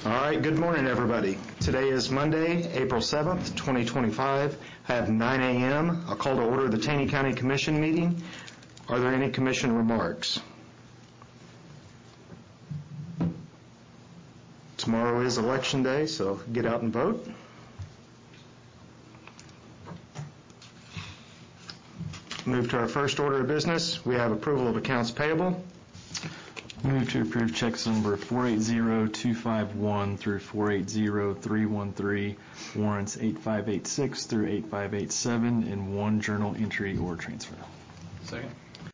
All right, good morning, everybody. Today is Monday, April 7th, 2025. I have 9 a.m. I'll call to order the Taney County Commission meeting. Are there any commission remarks? Tomorrow is Election Day, so get out and vote. Move to our first order of business. We have approval of accounts payable. Move to approve checks number 480251 through 480313, warrants 8586 through 8587, and one journal entry or transfer. Second.